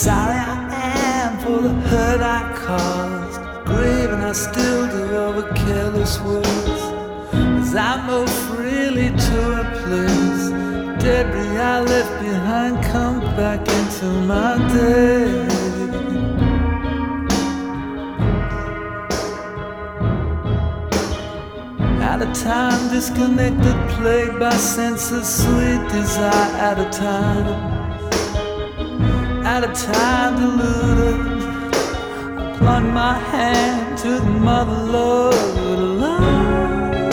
Sorry I am for the hurt I caused. Grieving I still do over careless words. As I move freely to a place, debris I left behind come back into my day. Out of time, disconnected, plagued by senses, sweet desire. Out of time, out of time, deluded, I plunge my hand to the mother lode of love.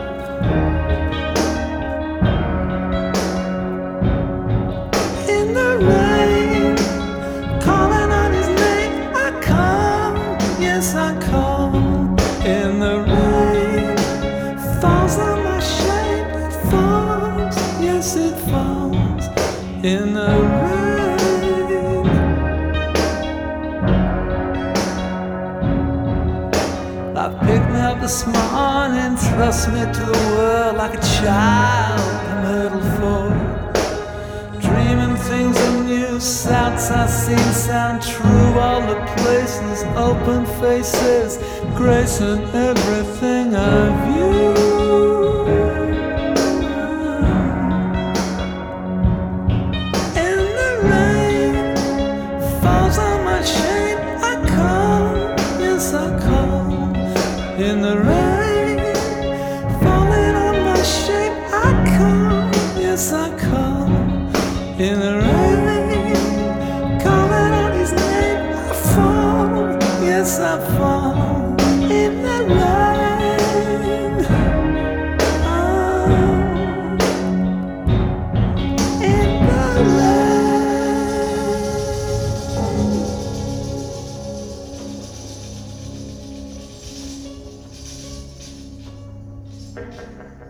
In the rain, calling on his name, I come, yes I come. In the rain, falls on my shame, it falls, yes it falls. In the rain, life picked me up this morning, thrust me to the world like a child I'm hurdled forward. Dreaming things anew, sounds I've seen sound true. All the places, open faces, grace in everything I view. In the rain, falls on my shame, I come, yes I come. In the rain, falling on my shame, I come, yes I come. In the rain, calling on his name, I fall, yes I fall. In the rain, oh, in the rain.